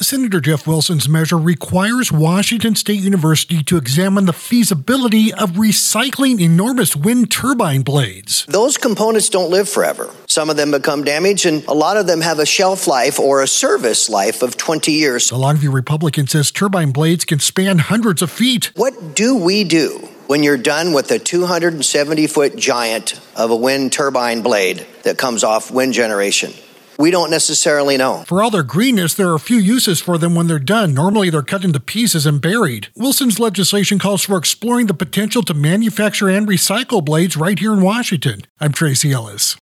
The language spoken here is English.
Senator Jeff Wilson's measure requires Washington State University to examine the feasibility of recycling enormous wind turbine blades. Those components don't live forever. Some of them become damaged, and a lot of them have a shelf life or a service life of 20 years. The Longview Republican says turbine blades can span hundreds of feet. What do we do when you're done with a 270-foot giant of a wind turbine blade that comes off wind generation? We don't necessarily know. For all their greenness, there are a few uses for them when they're done. Normally, they're cut into pieces and buried. Wilson's legislation calls for exploring the potential to manufacture and recycle blades right here in Washington. I'm Tracy Ellis.